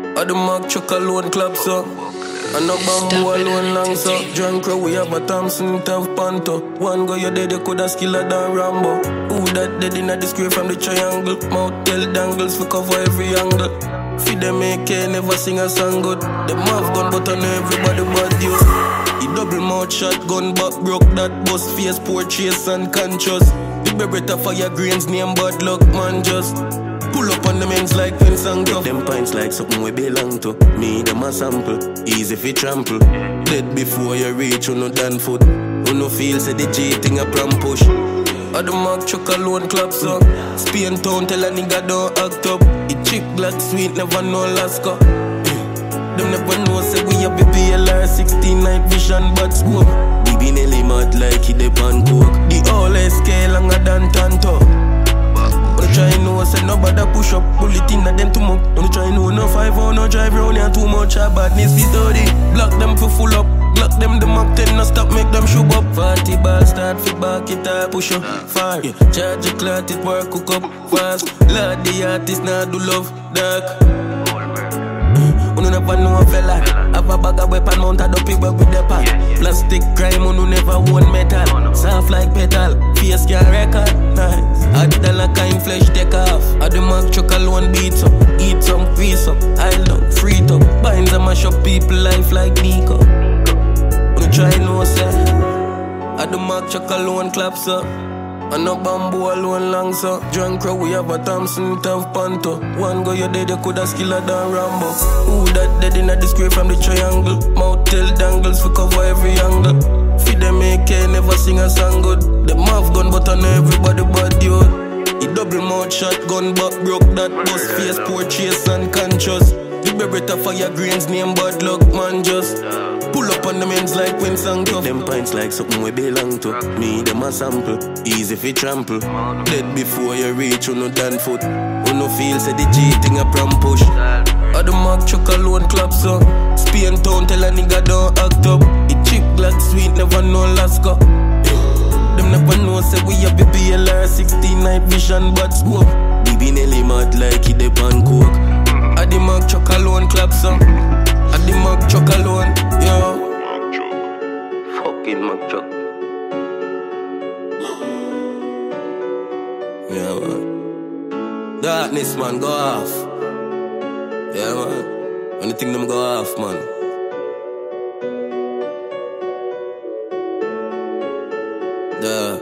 I the Mark Chuck alone club, so I no bamboo alone long, so Drunk Crow, we have a Thompson, it have Panto. One go you dead, you coulda skiller than Rambo. Who that dead in a square from the triangle? Mouth tell dangles, we cover every angle. Feed them AK, never sing a song good. Them have gun, but I know everybody but you. He double mouth shotgun, back broke that bus face, poor chase and conscious. The Beretta fire grains, name bad luck, man, just pull up on the men's like Vincent Guff. Them pints like something we belong to. Me, them a sample, easy fi trample. Dead before you reach, you no done foot. You no feel, say the G thing a pram push. I the Mark Chuck alone club, so Spain town tell a nigga don't act up. It chick black sweet, never know Alaska. Them never know, say we a BBLR 16 night vision, but smoke. BB Nelly mad like he dey pan coke. The all SK longer than Tanto. Don't try no, say nobody push up. Bullet in a them too much. Don't try no 5-0, no drive round here too much. Badness we dirty. Block them for full up. Block them the Mach 10, no stop, make them shoot up. 40 ball start, fit back it up, push up. Fire, yeah. Charge your clot, it work, cook up fast. Lord the artist, now do love, dark. Uno never know a fella. Have a bag of weapon mounted up it with the pack. Plastic crime, uno never own metal. Soft like petal, face can record. Nice. Hard than like kind flesh take off. I the Mark Chuck alone beats up. Eat some, grease up, I love, free up. Binds and mash up people life like Nico. Uno try no say. I the Mark Chuck alone claps up. I no bamboo alone long, so Drunk Crow, we have a Thompson, it have Panto. One go you dead, you coulda skiller than Rambo. Who that dead in a square from the triangle? Mouth tell dangles, we cover every angle. Feed them AK, never sing a song good. Them have gun, but I know everybody but you. He double mouth shotgun, back broke that bus face, poor chase and conscious. The Beretta fire grains, name bad luck, man, just pull up on the men's like Vincent Guff. Them pints like something we belong to. Me, them a sample, easy fi trample. Dead before you reach, you no done foot. You no feel, say the G thing a pram push. I the Mark Chuck alone club, so Spain town tell a nigga don't act up. It chick black sweet, never know Alaska. Them never know, say we a BBLR 16 night vision, but smoke. BB Nelly mad like he dey pan coke. I the Mark Chuck alone club, so I the Mark Chuck alone, yo. Mark Chuck. Fucking Mark Chuck. Yeah, man. Darkness, man, go off. Yeah, man. Anything them go off, man. Duh.